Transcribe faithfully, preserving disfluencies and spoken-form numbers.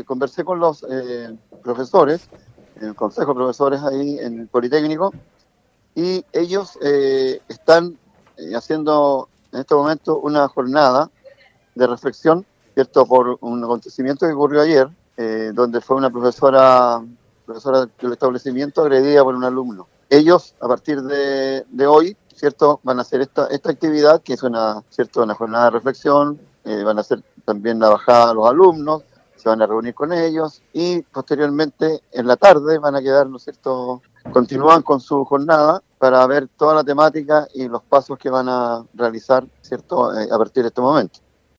conversé con los eh, profesores, en el consejo de profesores ahí en el Politécnico, y ellos eh, están eh, haciendo en este momento una jornada de reflexión, ¿cierto?, por un acontecimiento que ocurrió ayer, eh, donde fue una profesora, profesora del establecimiento agredida por un alumno. Ellos, a partir de, de hoy, ¿cierto?, van a hacer esta, esta actividad, que es una, ¿cierto?, una jornada de reflexión, eh, van a hacer también la bajada a los alumnos, se van a reunir con ellos y posteriormente en la tarde van a quedar, ¿no es cierto?, continúan con su jornada para ver toda la temática y los pasos que van a realizar, ¿cierto?, eh, a partir de este momento.